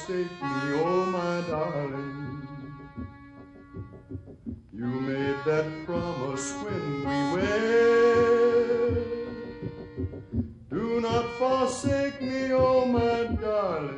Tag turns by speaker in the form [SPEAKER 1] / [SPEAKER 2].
[SPEAKER 1] forsake me, oh my darling. You made that promise when we wed. Do not forsake me, oh my darling.